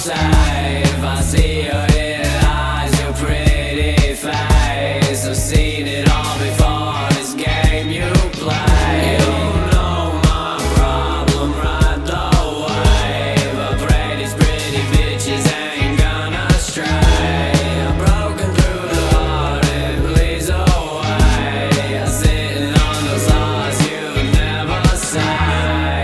safe. I see your hidden eyes, your pretty face. I've seen it all before, this game you play. You know my problem, ride the wave. I pray these pretty bitches ain't gonna stray. I'm broken through the heart, it bleeds away. I'm sitting on those laws you'd never say.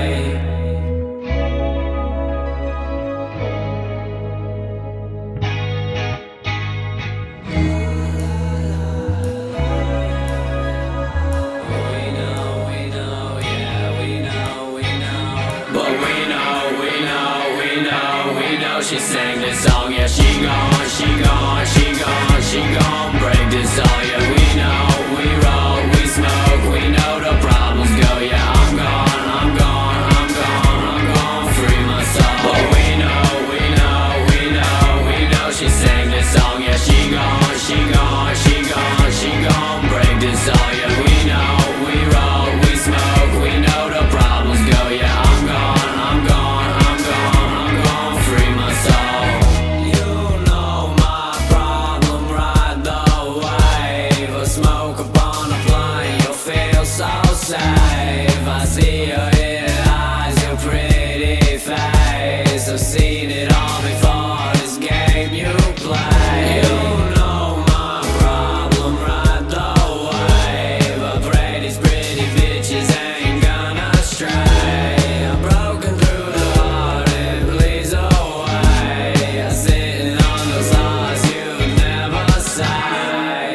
She sang this song, yeah, she gon', she gon', she gon', she gon' break this all, yeah, we know, we roll, we smoke, we know the problems go, yeah, I'm gone, I'm gone, I'm gone, I'm gone, free my soul. But we know, we know, we know, we know, she sang this song, yeah, she gon', she gon', she gon', she gon' break this all, yeah, we know, we roll, we smoke, we know the problems go, yeah, I'm gone, I'm gone, I'm gone, I'm gone, free my soul. You know my problem, ride the wave. A smoke upon a plane, you'll feel so safe. I see your hidden eyes, your pretty face. I've seen it all before, this game you play. You know my problem, ride the wave. I pray these pretty bitches ain't gonna stray. I'm broken through the heart, it bleeds away. I'm sitting on those laws you'd never say.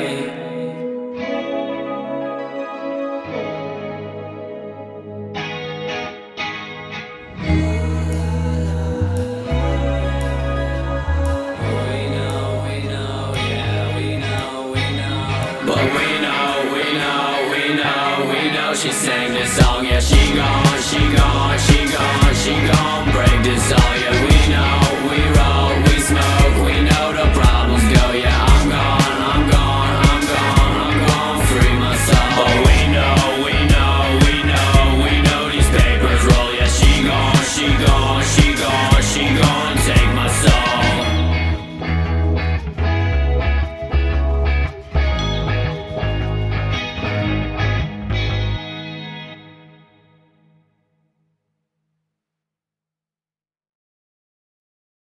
But we know, she sang this song, yeah, she gone, she gone, she